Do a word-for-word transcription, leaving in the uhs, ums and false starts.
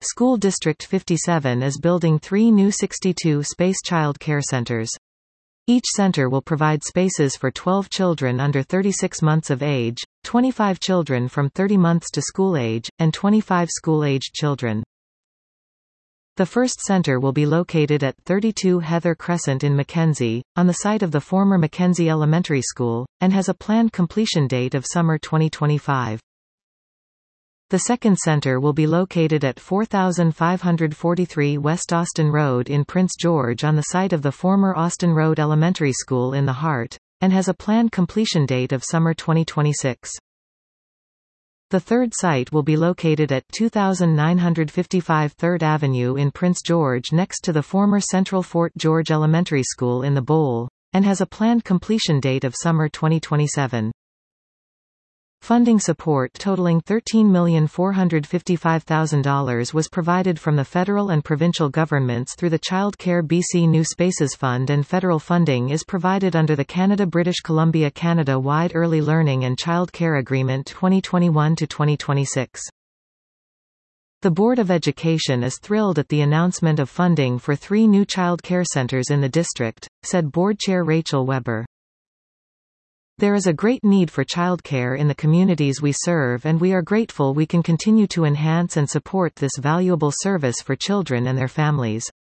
School District fifty-seven is building three new sixty-two space child care centers. Each center will provide spaces for twelve children under thirty-six months of age, twenty-five children from thirty months to school age, and twenty-five school-aged children. The first center will be located at thirty-two Heather Crescent in Mackenzie, on the site of the former Mackenzie Elementary School, and has a planned completion date of summer twenty twenty-five. The second center will be located at four thousand five hundred forty-three West Austin Road in Prince George on the site of the former Austin Road Elementary School in the Heart, and has a planned completion date of summer twenty twenty-six. The third site will be located at two thousand nine hundred fifty-five third Avenue in Prince George next to the former Central Fort George Elementary School in the Bowl, and has a planned completion date of summer twenty twenty-seven. Funding support totaling thirteen million four hundred fifty-five thousand dollars was provided from the federal and provincial governments through the Child Care B C New Spaces Fund, and federal funding is provided under the Canada-British Columbia Canada-wide Early Learning and Child Care Agreement twenty twenty-one to twenty twenty-six. The Board of Education is thrilled at the announcement of funding for three new child care centers in the district, said Board Chair Rachel Weber. There is a great need for childcare in the communities we serve, and we are grateful we can continue to enhance and support this valuable service for children and their families.